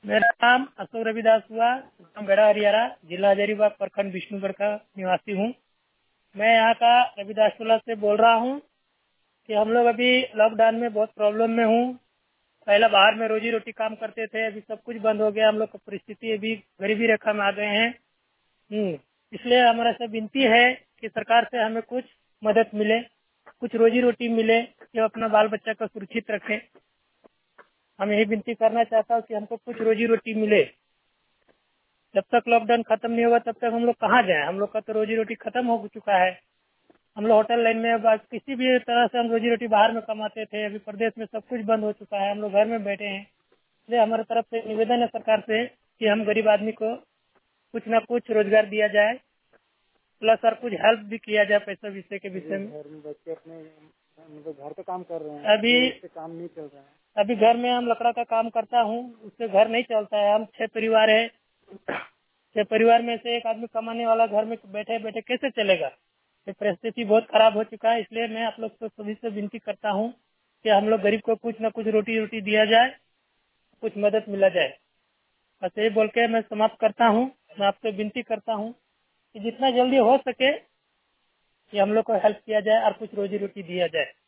मेरा नाम अशोक रविदास हुआ, गाँव गढ़ा हरियारा, जिला हजारीबाग, प्रखंड विष्णुगढ़ का निवासी हूँ। मैं यहाँ का रविदास टोला से बोल रहा हूँ कि हम लोग अभी लॉकडाउन में बहुत प्रॉब्लम में हूँ। पहले बाहर में रोजी रोटी काम करते थे, अभी सब कुछ बंद हो गया। हम लोग की परिस्थिति अभी गरीबी रेखा में आ गए हैं। इसलिए हमारा सब विनती है कि सरकार से हमें कुछ मदद मिले, कुछ रोजी रोटी मिले, जो अपना बाल बच्चा को सुरक्षित रखें। हम यही विनती करना चाहता हूँ कि हमको कुछ रोजी रोटी मिले। जब तक लॉकडाउन खत्म नहीं होगा तब तक हम लोग कहाँ जाएं? हम लोग का तो रोजी रोटी खत्म हो चुका है। हम लोग होटल लाइन में किसी भी तरह से हम रोजी रोटी बाहर में कमाते थे। अभी प्रदेश में सब कुछ बंद हो चुका है, हम लोग घर में बैठे हैं। इसलिए हमारे तरफ से निवेदन है सरकार से कि हम गरीब आदमी को कुछ न कुछ रोजगार दिया जाए, प्लस सर कुछ हेल्प भी किया जाए पैसा विषय के विषय में। घर में बच्चे अपने मतलब घर पे काम कर रहे हैं, अभी उससे काम नहीं चल रहा है। अभी घर में हम लकड़ा का काम करता हूँ, उससे घर नहीं चलता है। हम 6 परिवार है, 6 परिवार में से एक आदमी कमाने वाला घर में बैठे बैठे कैसे चलेगा? ये परिस्थिति बहुत खराब हो चुका है। इसलिए मैं आप लोग को सभी से विनती करता हूँ कि हम लोग गरीब को कुछ न कुछ रोटी रोटी दिया जाए, कुछ मदद मिला जाए। बस ये बोल के मैं समाप्त करता हूँ। मैं आपसे विनती करता हूँ कि जितना जल्दी हो सके कि हम लोग को हेल्प किया जाए और कुछ रोजी रोटी दिया जाए।